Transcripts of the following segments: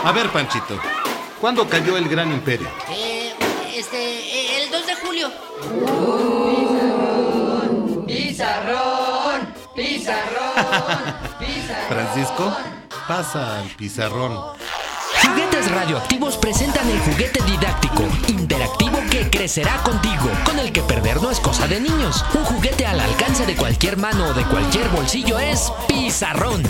A ver, Panchito, ¿cuándo cayó el Gran Imperio? El 2 de julio. Pizarrón, pizarrón, pizarrón. Francisco, pasa al pizarrón. Juguetes Radioactivos presentan el juguete didáctico, interactivo que crecerá contigo, con el que perder no es cosa de niños. Un juguete al alcance de cualquier mano o de cualquier bolsillo es Pizarrón.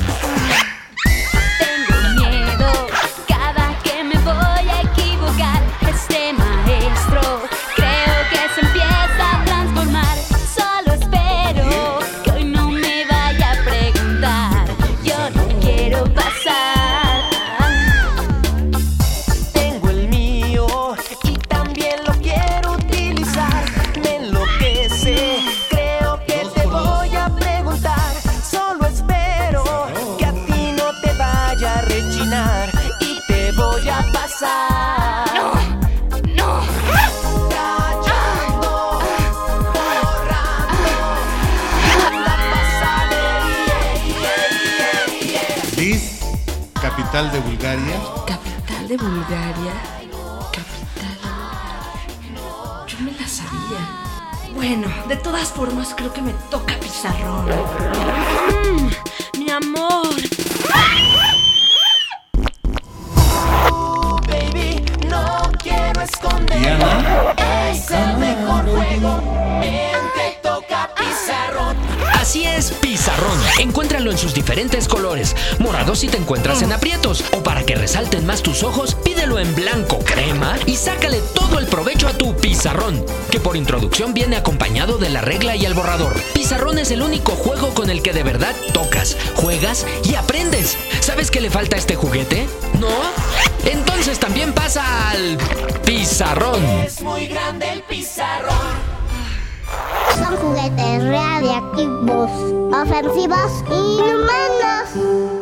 Tengo miedo cada que me voy a equivocar. Este maestro creo que se empieza a transformar. Solo espero que hoy no me vaya a preguntar. Yo no quiero pasar. Tengo el mío y también lo quiero utilizar. Me enloquece, creo que te voy a preguntar. Solo espero que a ti no te vaya a rechinar y te voy a pasar. No. Callando, borrando la pasada. Liz, capital de Bulgaria. ¿Capital de Bulgaria? Yo me la sabía. Bueno, de todas formas creo que me toca Pizarrón. Mi amor. Baby, no quiero esconder. Diana. Es el mejor juego. Ven, te toca Pizarrón. Así es, Pizarrón. Encuéntralo en sus diferentes colores. Morado si te encuentras en aprietos. O para que resalten más tus ojos, pídelo en blanco crema y sácale todo el provecho a tu Pizarrón, que por introducción viene acompañado de la regla y el borrador. Pizarrón es el único juego con el que de verdad tocas, juegas y aprendes. ¿Sabes qué le falta a este juguete? ¿No? Entonces también pasa al Pizarrón. Es muy grande el Pizarrón. Son juguetes radiactivos, ofensivos y inhumanos.